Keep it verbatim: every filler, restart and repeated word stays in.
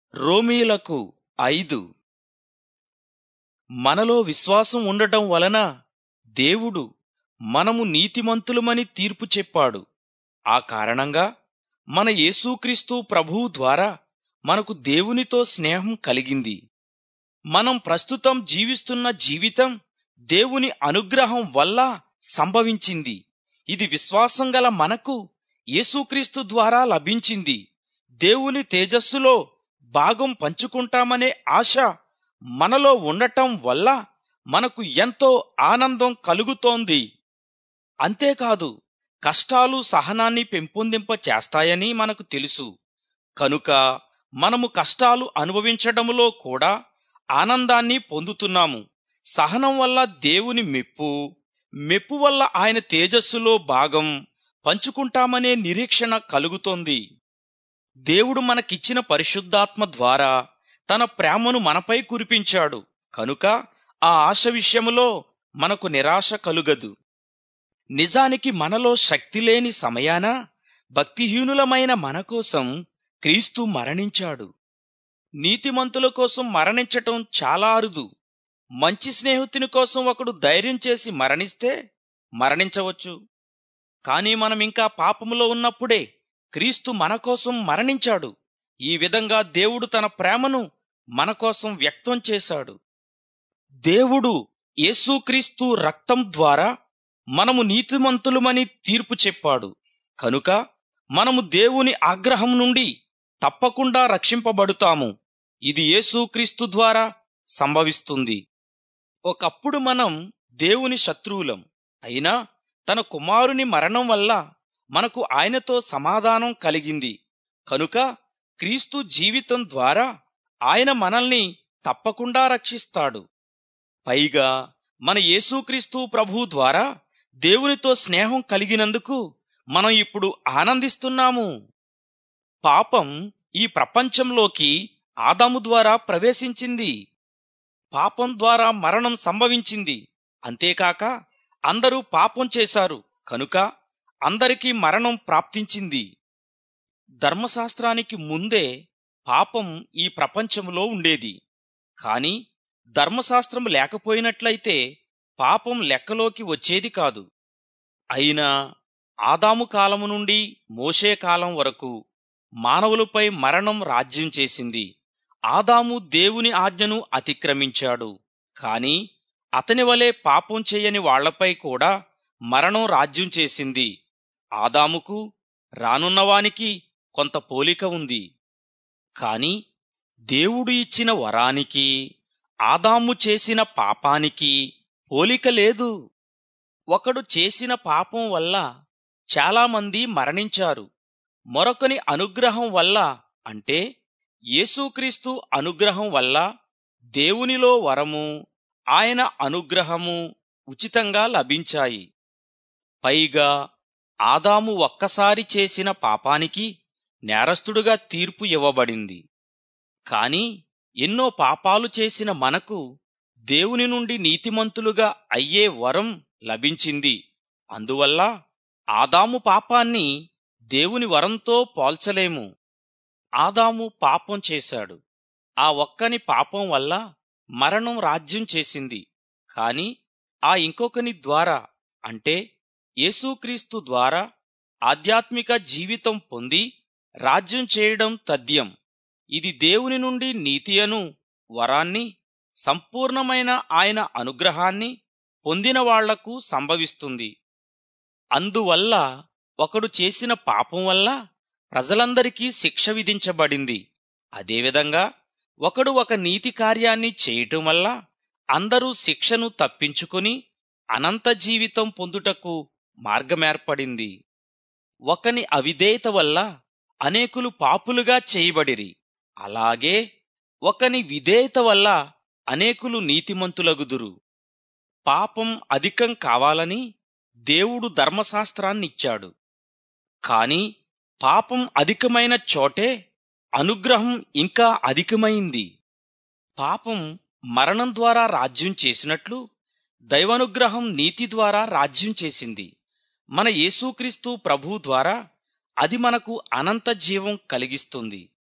రోమీయులకు ఐదు. మనలో విశ్వాసం ఉండటం వలన దేవుడు మనము నీతిమంతులమని తీర్పు చెప్పాడు. ఆ కారణంగా మన యేసుక్రీస్తు ప్రభువు ద్వారా మనకు దేవునితో స్నేహం కలిగింది. మనం ప్రస్తుతం జీవిస్తున్న జీవితం దేవుని అనుగ్రహం వల్ల సంభవించింది. ఇది విశ్వాసం గల మనకు యేసుక్రీస్తు ద్వారా లభించింది. దేవుని తేజస్సులో భాగం పంచుకుంటామనే ఆశ మనలో ఉండటం వల్ల మనకు ఎంతో ఆనందం కలుగుతోంది. అంతేకాదు, కష్టాలు సహనాన్ని పెంపొందింప చేస్తాయని మనకు తెలుసు. కనుక మనము కష్టాలు అనుభవించడములో కూడా ఆనందాన్ని పొందుతున్నాము. సహనం వల్ల దేవుని మెప్పు, మెప్పు వల్ల ఆయన తేజస్సులో భాగం పంచుకుంటామనే నిరీక్షణ కలుగుతోంది. దేవుడు మనకిచ్చిన పరిశుద్ధాత్మ ద్వారా తన ప్రేమను మనపై కురిపించాడు. కనుక ఆ ఆశ విషయములో మనకు నిరాశ కలుగదు. నిజానికి మనలో శక్తి లేని సమయాన భక్తిహీనులమైన మన కోసం క్రీస్తు మరణించాడు. నీతిమంతుల కోసం మరణించటం చాలా అరుదు. మంచి స్నేహితుని కోసం ఒకడు ధైర్యం చేసి మరణిస్తే మరణించవచ్చు. కానీ మనం ఇంకా పాపములో ఉన్నప్పుడే క్రీస్తు మన కోసం మరణించాడు. ఈ విధంగా దేవుడు తన ప్రేమను మన కోసం వ్యక్తం చేశాడు. దేవుడు యేసుక్రీస్తు రక్తం ద్వారా మనము నీతిమంతులమని తీర్పు చెప్పాడు. కనుక మనము దేవుని ఆగ్రహం నుండి తప్పకుండా రక్షింపబడుతాము. ఇది యేసుక్రీస్తు ద్వారా సంభవిస్తుంది. ఒకప్పుడు మనం దేవుని శత్రువులం. అయినా తన కుమారుని మరణం వల్ల మనకు ఆయనతో సమాధానం కలిగింది. కనుక క్రీస్తు జీవితం ద్వారా ఆయన మనల్ని తప్పకుండా రక్షిస్తాడు. పైగా మన యేసుక్రీస్తు ప్రభువు ద్వారా దేవునితో స్నేహం కలిగినందుకు మనం ఇప్పుడు ఆనందిస్తున్నాము. పాపం ఈ ప్రపంచంలోకి ఆదాము ద్వారా ప్రవేశించింది. పాపం ద్వారా మరణం సంభవించింది. అంతేకాక అందరూ పాపం చేశారు. కనుక అందరికీ మరణం ప్రాప్తించింది. ధర్మశాస్త్రానికి ముందే పాపం ఈ ప్రపంచంలో ఉండేది. కాని ధర్మశాస్త్రం లేకపోయినట్లయితే పాపం లెక్కలోకి వచ్చేది కాదు. అయినా ఆదాము కాలము నుండి మోషే కాలం వరకు మానవులపై మరణం రాజ్యం చేసింది. ఆదాము దేవుని ఆజ్ఞను అతిక్రమించాడు. కాని అతని వలె పాపం చేయని వాళ్లపై కూడా మరణం రాజ్యం చేసింది. ఆదాముకు రానున్నవానికి కొంత పోలిక ఉంది. కాని దేవుడు ఇచ్చిన వరానికి ఆదాము చేసిన పాపానికి పోలిక లేదు. ఒకడు చేసిన పాపం వల్ల చాలామంది మరణించారు. మరొకని అనుగ్రహం వల్ల, అంటే యేసుక్రీస్తు అనుగ్రహం వల్ల దేవునిలో వరము, ఆయన అనుగ్రహము ఉచితంగా లభించాయి. పైగా ఆదాము ఒక్కసారి చేసిన పాపానికి నేరస్తుడుగా తీర్పు ఇవ్వబడింది. కాని ఎన్నో పాపాలు చేసిన మనకు దేవుని నుండి నీతిమంతులుగా అయ్యే వరం లభించింది. అందువల్ల ఆదాము పాపాన్ని దేవుని వరంతో పోల్చలేము. ఆదాము పాపం చేశాడు. ఆ ఒక్కని పాపం వల్ల మరణం రాజ్యం చేసింది. కాని ఆ ఇంకొకని ద్వారా, అంటే యేసుక్రీస్తు ద్వారా ఆధ్యాత్మిక జీవితం పొంది రాజ్యం చేయడం తథ్యం. ఇది దేవుని నుండి నీతియను వరాన్ని, సంపూర్ణమైన ఆయన అనుగ్రహాన్ని పొందిన వాళ్లకు సంభవిస్తుంది. అందువల్ల ఒకడు చేసిన పాపం వల్ల ప్రజలందరికీ శిక్ష విధించబడింది. అదేవిధంగా ఒకడు ఒక నీతి కార్యాన్ని చేయటం వల్ల అందరూ శిక్షను తప్పించుకుని అనంత జీవితం పొందుటకు మార్గమేర్పడింది. ఒకని అవిధేయత వల్ల అనేకులు పాపులుగా చేయబడిరి. అలాగే ఒకని విధేయత వల్ల అనేకులు నీతిమంతులగుదురు. పాపం అధికం కావాలని దేవుడు ధర్మశాస్త్రాన్నిచ్చాడు. కాని పాపం అధికమైన చోటే అనుగ్రహం ఇంకా అధికమైంది. పాపం మరణం ద్వారా రాజ్యం చేసినట్లు దైవానుగ్రహం నీతి ద్వారా రాజ్యం చేసింది. మన యేసుక్రీస్తు ప్రభువు ద్వారా అది మనకు అనంత జీవం కలిగిస్తుంది.